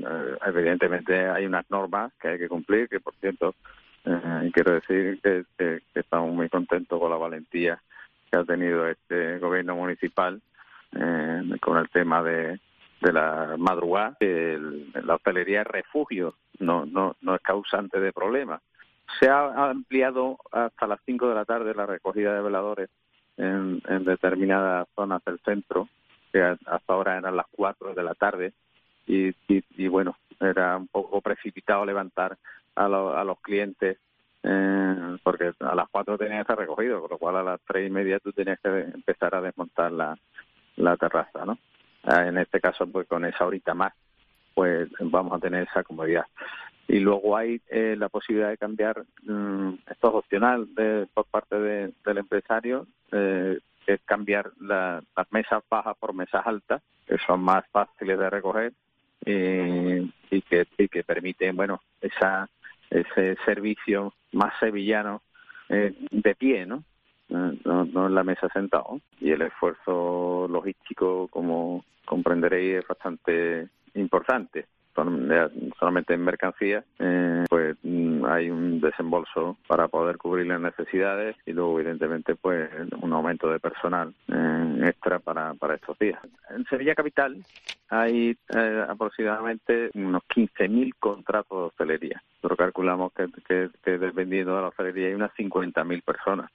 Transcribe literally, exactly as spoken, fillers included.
eh, evidentemente hay unas normas que hay que cumplir, que por cierto, eh, quiero decir que, que, que estamos muy contentos con la valentía que ha tenido este gobierno municipal eh, con el tema de, de la madrugada. El, la hostelería es refugio, no, no, no es causante de problemas. Se ha ampliado hasta las cinco de la tarde la recogida de veladores en, en determinadas zonas del centro, que hasta ahora eran las cuatro de la tarde, y, y, y bueno, era un poco precipitado levantar a, lo, a los clientes, eh, porque a las cuatro tenías que estar recogido, con lo cual a las tres y media tú tenías que empezar a desmontar la, la terraza, ¿no? En este caso, pues con esa horita más, pues vamos a tener esa comodidad. Y luego hay eh, la posibilidad de cambiar, um, esto es opcional de, por parte de, del empresario, eh, que es cambiar la, las mesas bajas por mesas altas, que son más fáciles de recoger eh, y, que, y que permiten, bueno, esa ese servicio más sevillano eh, de pie, ¿no? Eh, no, no en la mesa sentado. Y el esfuerzo logístico, como comprenderéis, es bastante importante. Solamente en mercancías, eh, pues hay un desembolso para poder cubrir las necesidades y luego, evidentemente, pues un aumento de personal eh, extra para, para estos días. En Sevilla Capital hay eh, aproximadamente unos quince mil contratos de hostelería. Nosotros calculamos que, que, que dependiendo de la hostelería hay unas cincuenta mil personas.